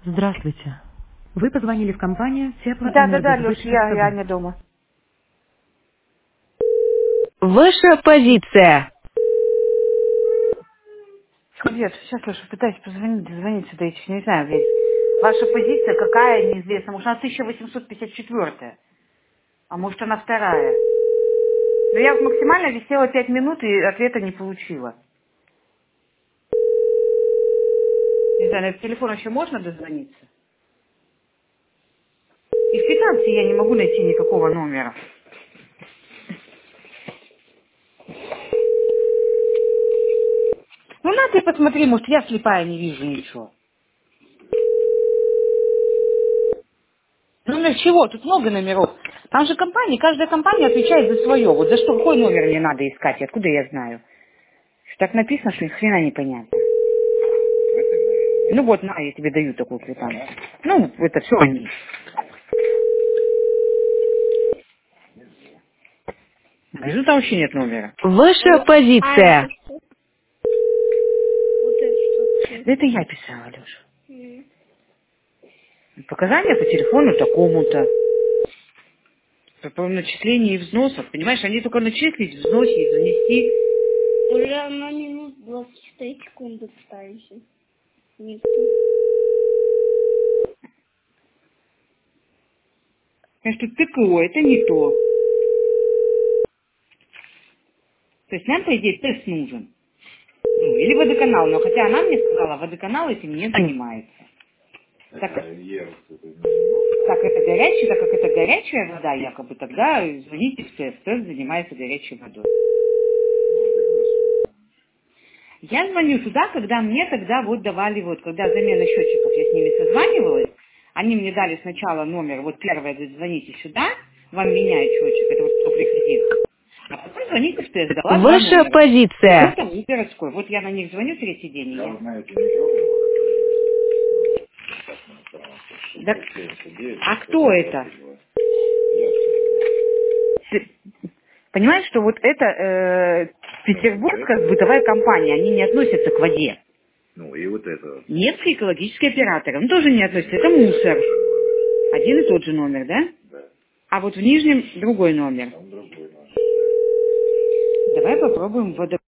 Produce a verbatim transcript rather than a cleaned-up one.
Здравствуйте. Вы позвонили в компанию Да, да, да, Леш, «Теплоэнергосбыт» я, я СПБ. не дома. Ваша позиция. Нет, сейчас, Леша, пытаюсь позвонить, дозвониться до этих, не знаю, ведь. Ваша позиция какая, неизвестно. Может, она тысяча восемьсот пятьдесят четвёртая, а может, она вторая. Но я вот максимально висела пять минут и ответа не получила. Не знаю, на этот телефон еще можно дозвониться? И в квитанции я не могу найти никакого номера. Ну, на ты посмотри, может, я слепая, не вижу ничего. Номер чего? Тут много номеров. Там же компания, каждая компания отвечает за свое. Вот за что, какой номер мне надо искать? Откуда я знаю? Так написано, что ни хрена непонятно. Ну вот, на, я тебе даю такую квитанцию. Ну, это все они. Вижу, там вообще нет номера. Ваша Алло. А это позиция. что? Вот это что? Да это я писала, Леша. М. Показания по телефону такому-то. По по начислению и взносов. Понимаешь, они только начислить, взносить, занести. Уже на минут двадцать четыре секунды пытаемся. Никто. Конечно, тут ТКО, это не то. То есть нам, по идее, тест нужен. Ну, или водоканал. Но хотя она мне сказала, водоканал этим не занимается. Так, так, это горячая, так как это горячая вода, якобы, тогда звоните в ТЭС. ТЭС занимается горячей водой. Я звоню туда, когда мне тогда вот давали, вот, когда замена счетчиков, я с ними созванивалась, они мне дали сначала номер, вот первое, говорит, звоните сюда, вам меняют счетчик, это вот кто приходил. А потом звоните в ТЭС, дала два Ваша номера. позиция. Кто-то и городской. Вот я на них звоню третий день. И я... Да... А кто это? С- Понимаешь, что вот это э, петербургская бытовая компания, они не относятся к воде. Ну, и вот это. Невский экологический оператор, он тоже не относится, это мусор. Один и тот же номер, да? Да, А вот в нижнем другой номер. там другой наш. Давай попробуем водо...